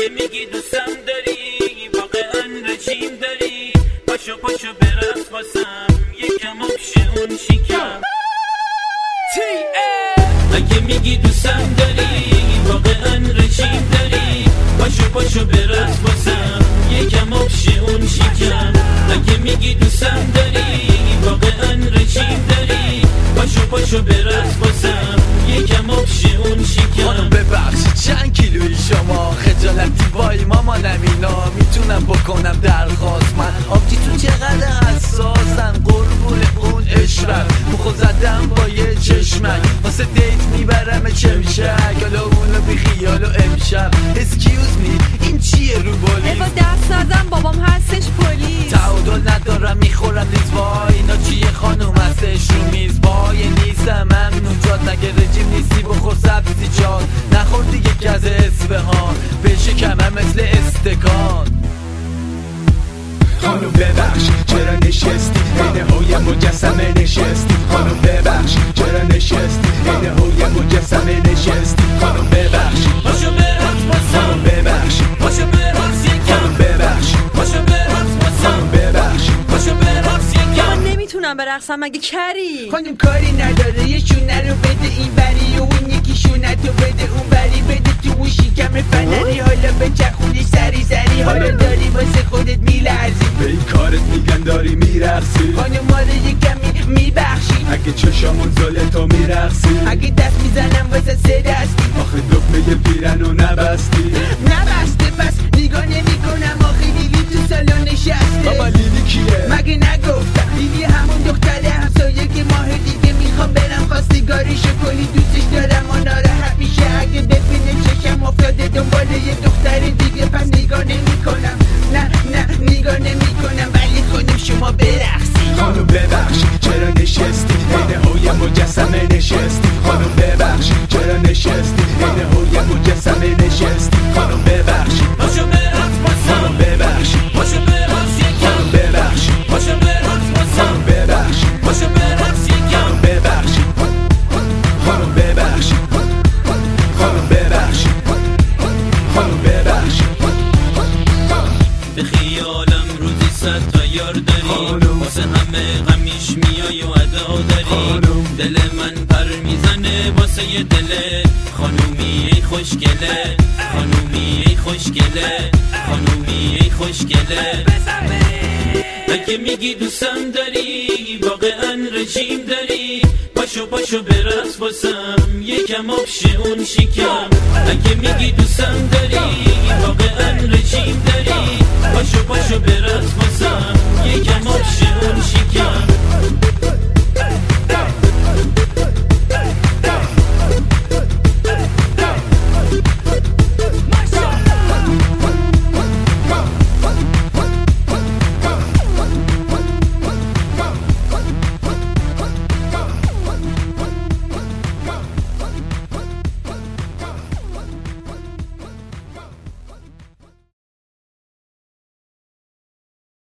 اگه میگی دوستم داری واقعا رژیم داری، پاشو پاشو برقص واسم یکم آبشه اون شکم. اگه میگی دوستم داری واقعا رژیم داری، پاشو پاشو برقص واسم یکم آبشه اون شکم. اگه میگی دوستم داری واقعا رژیم داری، پاشو پاشو برقص واسم یکم آبشه اون شکم. خانم ببخشید چند کیلویی شما؟ خجالتی وای مامانم اینا میتونم بکنم درخواست؟ من آبجیتون چقدر حساسن قربون اون عشرت، مخو زدم با یه چشمک واسه دیت میبرم چمشک، حالا اونو بی خیال و امشب اسکیوز می این چیه رو بولیس؟ با دست نزن بابام هستش پلیس. تعادل ندارم میخورم لیز وای اینا چیه خانوم هستش رو میز وای نیستم ممنون جاد مگه رژیم نیستی بخور سبزی جاد نخور دیگه گز اصفهان بشه کمم مثل استکان. خانم ببخش چرا نشستی عین هوی مجسمه نشستی؟ خانم ببخش چرا نشستی عین هوی مجسمه نشستی؟ خانم ببخش پاشو برقص واسم، خانم ببخش پاشو برقص یکم. خانم ببخش پاشو برقص واسم، خانم ببخش پاشو برقص یکم. من نمیتونم برقصم مگه کری؟ خانم کاری نداره یه شونه رو بده این بری و اون یکی شونه تو بده اون بری بده تو اون شکم فنری، حالا به چخونی سری سری حالا داری واسه خودت میلرزی به این کارت میگن داری میرقصی. خانم ما رو یه کمی میبخشی اگه چشامون زل تو میرقصی، اگه دست میزنم واسه سه دستی آخه دکمه پیرنو نبستی. نبسته پس نگاه نمی کنم آخه لیلی تو سالن نشسته. بابا لیلی کیه؟ مگه نگفتم لیلی همون دختره همسایه که ماه دیگه میخوام برم خواستگاریشو کلی دوستش دارم و ناراحت میشه اگه ببینه چشم افتاده دنبال یه دختر دیگه پس نگاه نمی کنم نه نگاه نمی کنم ولی خودم شما برقصی. خانم ببخش چرا نشستی عین هوی مجسمه نشستی؟ خانم ببخش چرا نشستی عین هوی مجسمه نشستی؟ خانم ببخش پاشو برقص واسم، خانم ببخش پاشو برقص یکم. خانم ببخش پاشو برقص واسم، خانم ببخش پاشو برقص یکم. ببخش خانم ببخش خانم ببخش خانم ببخش. به خیالم روزی 100 تا یار داری، واسه همه غمیش میای و ادا داری. دل من پر میزنه واسه یه دل خانومی ای خوشگله، خانومی ای خوشگله، خانومی ای خوشگله. اگه میگی دوستم داری واقعا رژیم داری، پاشو پاشو برقص واسم یکم آبشه اون شکم. اگه میگی